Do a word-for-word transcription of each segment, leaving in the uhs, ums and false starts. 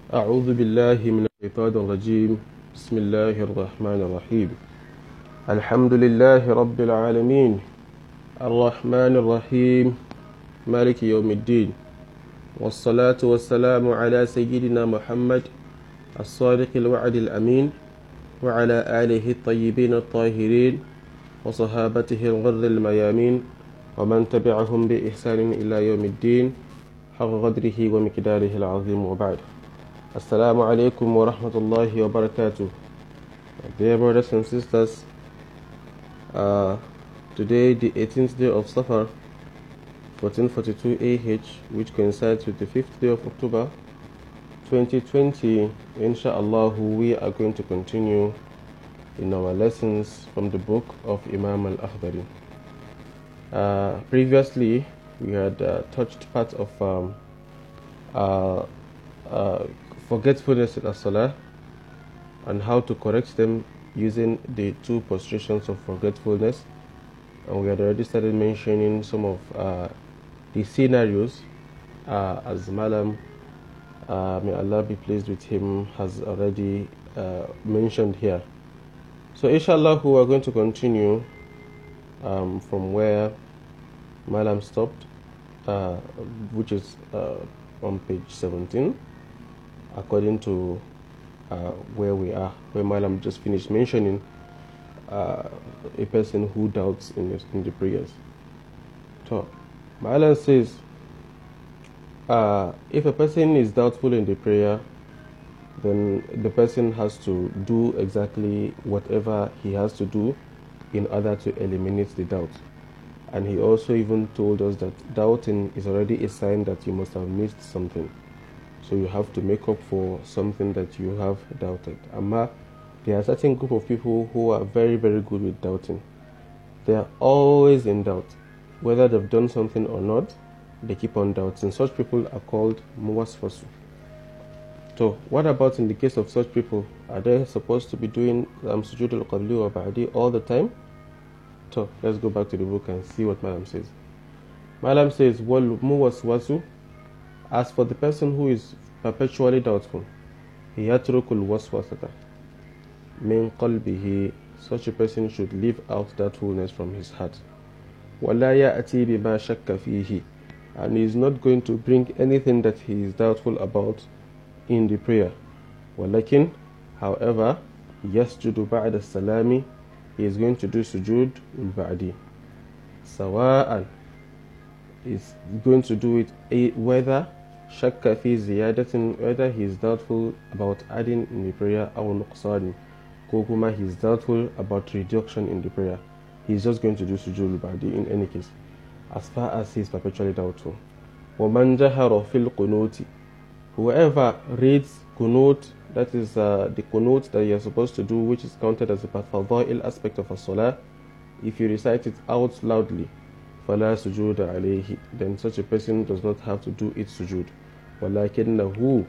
أعوذ بالله من الشيطان الرجيم. بسم الله الرحمن الرحيم. الحمد لله رب العالمين الرحمن الرحيم مالك يوم الدين، والصلاة والسلام على سيدنا محمد الصادق الوعد الأمين وعلى آله الطيبين الطاهرين وصحابته الغر الميامين ومن تبعهم بإحسان إلى يوم الدين حق قدره ومقداره العظيم، وبعد. Assalamu alaikum wa rahmatullahi wa barakatuh. Dear brothers and sisters, uh, today the eighteenth day of Safar fourteen forty-two A H, which coincides with the fifth day of October twenty twenty, inshallah we are going to continue in our lessons from the book of Imam al-Akhdari. Uh, previously we had uh, touched part of um, uh, uh, forgetfulness in as-salah and how to correct them using the two prostrations of forgetfulness, and we had already started mentioning some of uh, the scenarios uh, as Malam, uh, may Allah be pleased with him, has already uh, mentioned here. So inshallah we are going to continue um, from where Malam stopped, uh, which is uh, on page seventeen, according to uh, where we are, where Malam just finished mentioning uh, a person who doubts in, his, in the prayers. So Malam says, uh, if a person is doubtful in the prayer, then the person has to do exactly whatever he has to do in order to eliminate the doubt. And he also even told us that doubting is already a sign that you must have missed something. So you have to make up for something that you have doubted. Amma, there are a certain group of people who are very, very good with doubting. They are always in doubt. Whether they've done something or not, they keep on doubting. Such people are called muwaswasu. So what about in the case of such people? Are they supposed to be doing um, sujood al-qabli or ba'di all the time? So let's go back to the book and see what Malam says. Malam says, wal muwaswasu, as for the person who is perpetually doubtful, yatrukul waswasata min qalbihi, such a person should leave out doubtfulness from his heart. Wala ya'ti bima shakka fihi, and he is not going to bring anything that he is doubtful about in the prayer. Walakin, however, yasjudu ba'da salami, he is going to do sujood ul-ba'di. Sawa'an, is going to do it whether shakka fi ziyadatin, whether he is doubtful about adding in the prayer, or nuqsani, ko kuma he is doubtful about reduction in the prayer. He is just going to do sujood ba'di in any case, as far as he is perpetually doubtful. وَمَنْ جَهَرَ فِي الْقُنُوتِ, whoever reads qunut, that is uh, the qunut that you are supposed to do, which is counted as a fadail aspect of a salah, if you recite it out loudly, فَلَا سُجُودَ عَلَيْهِ, then such a person does not have to do its sujood. وَلَكِنَّهُ,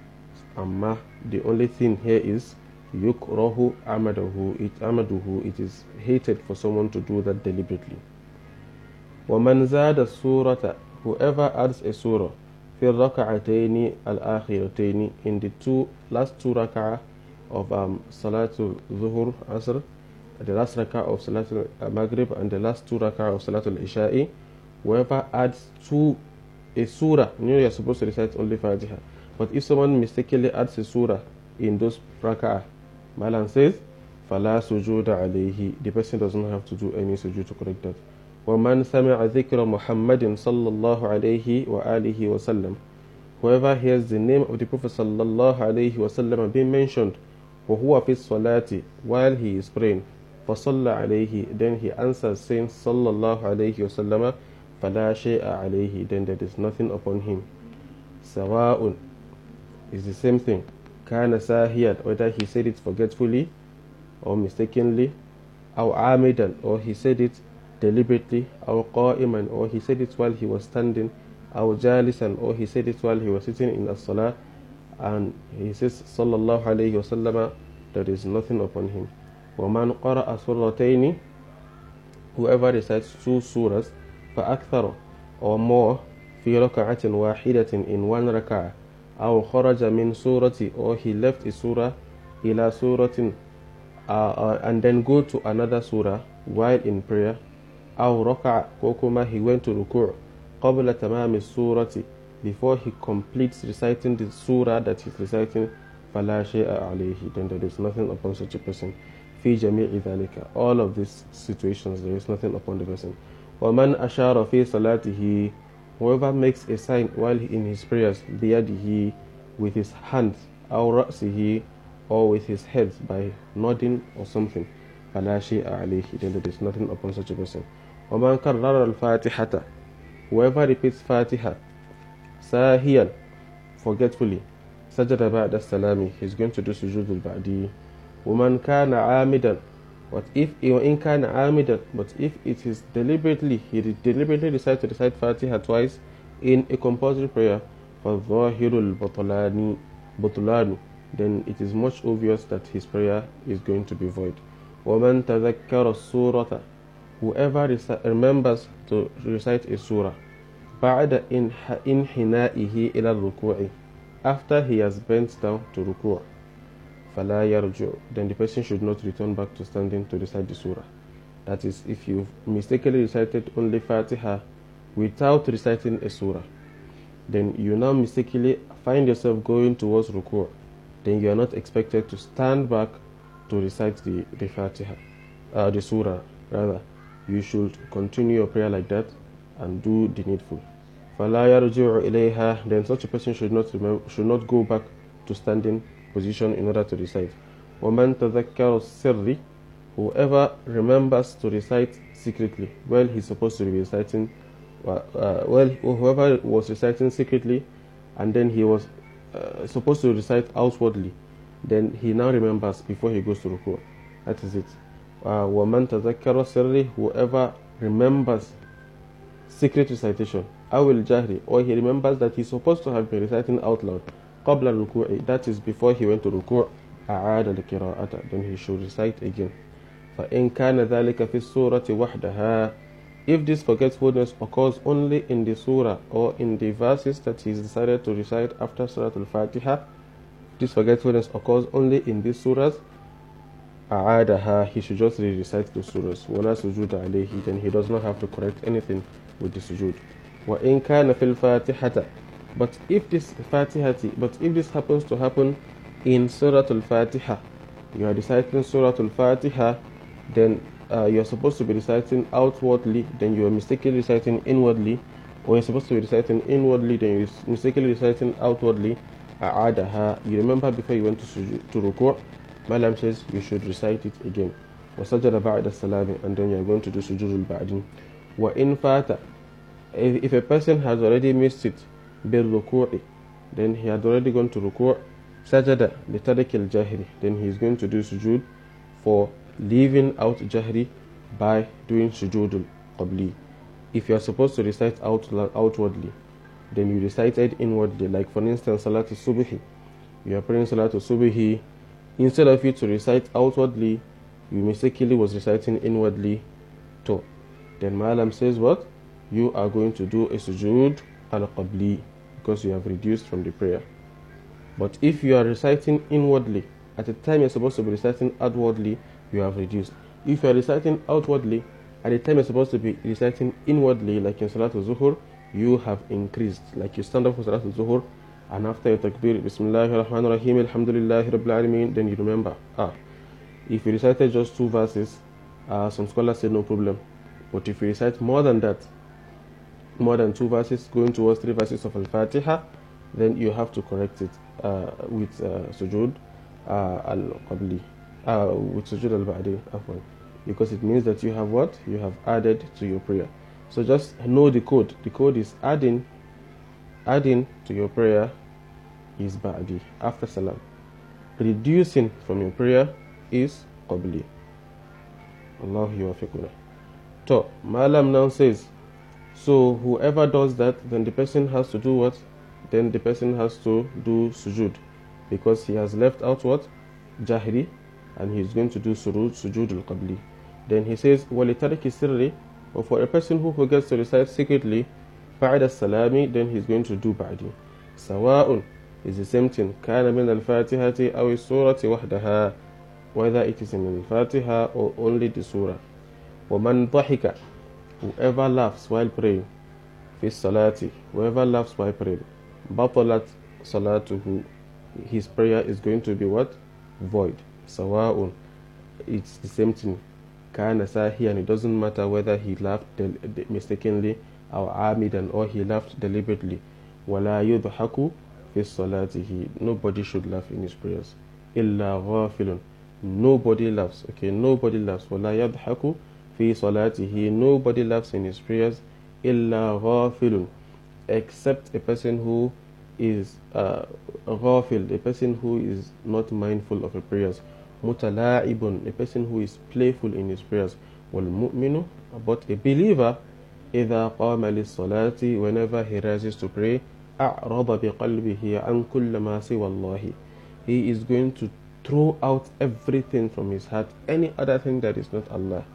amma, the only thing here is يُكْرَهُ عَمَدُهُ, it, عَمَدُهُ, it is hated for someone to do that deliberately. وَمَنْ زَادَ السُّورَةَ, whoever adds a surah في الركعتين الآخرتين, in the two last two rak'ah of um, Salatul Zuhur Asr, the last rak'ah of Salatul Maghrib and the last two rak'ah of Salatul Isha'i, whoever adds to a surah, you know you're supposed to recite only Fatiha, but if someone mistakenly adds a surah in those rak'ah, Malan says, فَلَا سُجُودَ عَلَيْهِ, the person doesn't have to do any sujood to correct that. وَمَنْ سَمِعَ ذِكْرَ مُحَمَّدٍ صَلَّى اللَّهُ عَلَيْهِ وَآلِهِ وَسَلَّمَ, whoever hears the name of the Prophet sallallahu alayhi wa sallam being mentioned, وَهُوَ فِي الصَّلَاةِ, while he is praying, فَصَلَّى عَلَيْهِ, then he answers saying sallallahu alayhi wa sallam, فَلَا شَيْءَ عَلَيْهِ, then there is nothing upon him. سَوَاءٌ, is the same thing. كَانَ سَاهِيًا, whether he said it forgetfully or mistakenly, أو عَامِدًا, or he said it deliberately, أو قائما, or he said it while he was standing, أو جالسا, or he said it while he was sitting in as-salah, and he says sallallahu alayhi wa sallam, there is nothing upon him. وَمَنْ قَرَأَ سُرَّتَيْنِ, whoever recites two surahs, فَأَكْثَرَ, or more, في ركعة واحدة in one rak'ah أو خرج من سورة, or he left a surah إلى سورة uh, uh, and then go to another surah while in prayer. أو ركع, كوكما he went to ركوع قبل تمام السورة, before he completes reciting the surah that he's reciting, فلا شيء عليه, then there is nothing upon such a person. في جميع ذلك, all of these situations there is nothing upon the person. ومن أشار في صلاته, whoever makes a sign while in his prayers, بيده, with his hands, أو رأسه, or with his head by nodding or something, فلا شيء عليه, then there is nothing upon such a person. ومن كرر الفاتحة, whoever repeats Fatiha ساهيا, forgetfully, سجد بعد السلام, he's going to do sujood al-ba'di. ومن كان عامدا, but if in كان عامدا, but if it is deliberately, he deliberately decides to recite Fatiha twice in a compulsory prayer, فالظاهر البطلان بطلان, then it is much obvious that his prayer is going to be void. ومن تذكر السورة, whoever remembers to recite a surah بعد انحنائه إلى الركوع, after he has bent down to ruku', فلا يرجع, then the person should not return back to standing to recite the surah. That is, if you mistakenly recited only Fatiha without reciting a surah, then you now mistakenly find yourself going towards ruku', then you are not expected to stand back to recite the, the Fatiha, uh, the surah rather. You should continue your prayer like that and do the needful. فَلَا يَرْجِعُ إِلَيْهَا, then such a person should not remember, should not go back to standing position in order to recite. وَمَنْ تَذَكَّرُ السِّرِّ, whoever remembers to recite secretly, well he's supposed to be reciting, uh, well whoever was reciting secretly and then he was uh, supposed to recite outwardly, then he now remembers before he goes to ruku'. That is it. Uh, وَمَنْ تَذَكَّرُ السِّرِّ, whoever remembers secret recitation, أو الجهر, or he remembers that he's supposed to have been reciting out loud, قبل الركوع, that is before he went to ruku', أعاد القراءة, then he should recite again. فإن كان ذلك في السورة وحدها, if this forgetfulness occurs only in the surah or in the verses that he decided to recite after Surah Al-Fatiha, this forgetfulness occurs only in these surahs, أعادها, he should just recite the surahs. ولا سجود عليه, then he does not have to correct anything with the sujood. وإن كان في الفاتحة, but if this fatihati, but if this happens to happen in Surah Al-Fatiha, you are reciting Surah Al-Fatiha, then uh, you are supposed to be reciting outwardly, then you are mistakenly reciting inwardly, or you are supposed to be reciting inwardly, then you are mistakenly reciting outwardly. أعادها, you remember before you went to sujood, to ruku', Malam says you should recite it again. وَسَجَدَ بَعْدَ السَّلَامِ, and then you are going to do sujood al-ba'di. وَإِن فَاتَ, if a person has already missed it, بِالرُّكُوعِ, then he had already gone to ruku', سَجَدَ لِتَرِكِ الْجَهْرِ, then he is going to do sujood for leaving out jahri by doing sujood al-qabli. If you are supposed to recite out, outwardly, then you recited inwardly, like for instance Salatul Subhi, you are praying Salatul Subhi, instead of you to recite outwardly, you mistakenly was reciting inwardly too. Then Ma'alam says what? You are going to do a sujood al-qabli, because you have reduced from the prayer. But if you are reciting inwardly, at the time you're supposed to be reciting outwardly, you have reduced. If you are reciting outwardly, at the time you're supposed to be reciting inwardly, like in Salatul Zuhur, you have increased. Like you stand up for Salatul Zuhur, and after your takbir, Bismillahir Rahmanir Rahim, Alhamdulillahi Rabbil Alameen, then you remember, ah, if you recited just two verses, uh, some scholars say no problem. But if you recite more than that, more than two verses, going towards three verses of Al-Fatiha, then you have to correct it uh, with uh, sujood uh, al-qabli, uh, with sujood al-ba'di, because it means that you have what? You have added to your prayer. So just know the code. The code is adding, adding to your prayer is ba'di, after salam. Reducing from your prayer is qabli. Allahu yuwafiquna. So, Ma'alam now says, so whoever does that, then the person has to do what? Then the person has to do sujood, because he has left out what? Jahri, and he is going to do sujood, sujood al-qabli. Then he says, وَلِتَرِكِ sirri, or for a person who forgets to recite secretly, بَعْدَ السَّلَامِ, then he is going to do ba'di. سَوَاءٌ, is the same thing. كان من الفاتحة أو السورة وحدها, whether it is in al-Fatiha or only the surah. ومن ضحك, whoever laughs while praying, في الصلاة, whoever laughs while praying, بطلت صلاته, his prayer is going to be what? Void. سواء, it's the same thing. كان ساهيا, it doesn't matter whether he laughed mistakenly or عامدا, or he laughed deliberately. ولا يضحك في صلاته, nobody should laugh in his prayers. إلا غافل, nobody laughs. Okay, nobody laughs. ولا يضحك في صلاته, nobody laughs in his prayers. إلا غافل, except a person who is uh, ghafil, a person who is not mindful of his prayers. متلاعب, a person who is playful in his prayers. والمؤمن, but a believer, إذا قام للصلاة, whenever he rises to pray, أعرض بقلبه عن كل ما سوى الله, he is going to throw out everything from his heart, any other thing that is not Allah,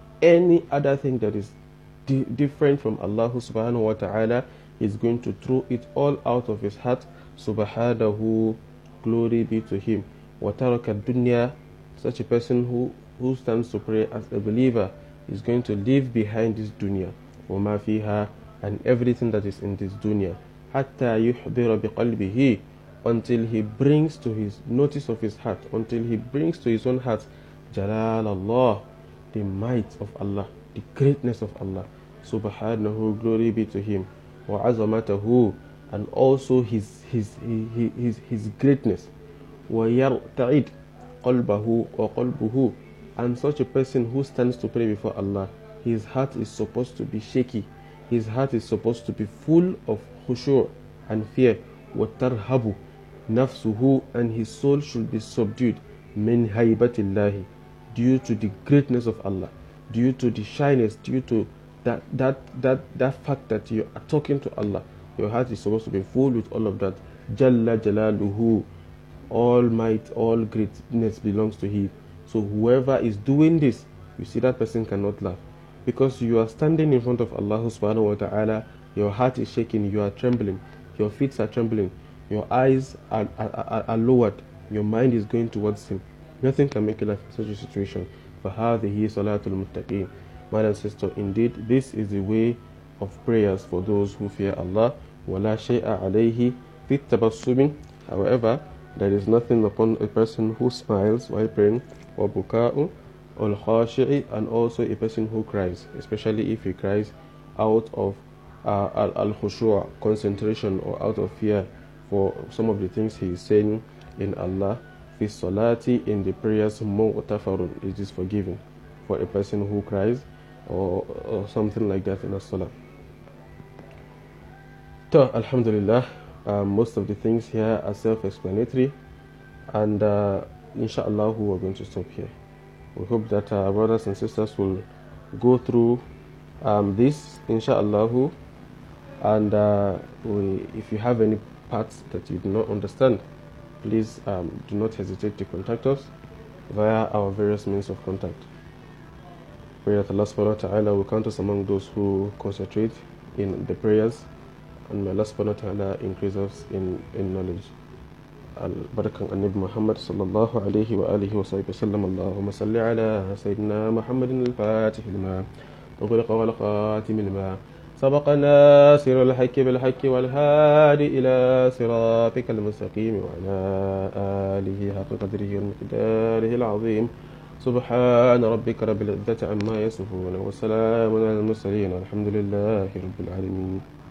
any other thing that is di different from Allah subhanahu wa ta'ala, he is going to throw it all out of his heart. Subhanahu, glory be to him. وَتَرَكَ الدُّنْيَا, such a person who, who stands to pray as a believer is going to leave behind this dunya, وَمَا فِيهَا, and everything that is in this dunya, حَتَّى يُحْضِرَ بِقَلْبِهِ, until he brings to his notice of his heart, until he brings to his own heart, Jalal Allah, the might of Allah, the greatness of Allah, Subhanahu, glory be to him, وَعَظَمَتَهُ, and also his his his his, his greatness, وَيَرْتَعِدْ قَلْبَهُ وَقَلْبُهُ, and such a person who stands to pray before Allah, his heart is supposed to be shaky, his heart is supposed to be full of khushu' and fear, وَتَرْهَبُ نَفْسُهُ, and his soul should be subdued, مِنْ هَيْبَةِ اللَّهِ, due to the greatness of Allah, due to the shyness, due to that that that that fact that you are talking to Allah. Your heart is supposed to be full with all of that. Jalla Jalaluhu, all might, all greatness belongs to Him. So whoever is doing this, you see that person cannot laugh, because you are standing in front of Allah subhanahu wa ta'ala. Your heart is shaking, you are trembling, your feet are trembling, your eyes are, are, are, are lowered, your mind is going towards Him. Nothing can make you laugh in such a situation. فَهَذِهِ صَلَاةُ الْمُتَّقِينَ. Mother and sister, indeed, this is the way of prayers for those who fear Allah. وَلَا شَيْءَ عَلَيْهِ فِي التَّبَسُّمِ. However, there is nothing upon a person who smiles while praying, وَبُكَاءُ وَالْخَاشِعِ, and also a person who cries, especially if he cries out of uh, al-khushu', concentration, or out of fear for some of the things he is saying in Allah. Fi salati, in the prayers, mu'tafarun, it is forgiven for a person who cries or, or something like that in a salah. So, alhamdulillah, uh, most of the things here are self-explanatory, and uh, inshallah we are going to stop here. We hope that our brothers and sisters will go through um, this, inshallah, and uh, we, if you have any parts that you do not understand, please um, do not hesitate to contact us via our various means of contact. Pray that Allah subhanahu wa ta'ala will count us among those who concentrate in the prayers, and may Allah subhanahu wa ta'ala increase us in, in knowledge. Al-Barakan an-Nabi Muhammad sallallahu alayhi wa alihi wa sahbihi wa sallam. Allahumma salli ala Sayyidina Muhammadin al-Fatih lima ughliqa wal khatim lima sabaqa nasir al-haqqi bil haqqi wal hadi ila siratikal mustaqim wa ala alihi haqqa qadrihi wa miqdarihi al-azim. سبحان ربك رب العزة عما يصفون وسلام على المرسلين والحمد لله رب العالمين.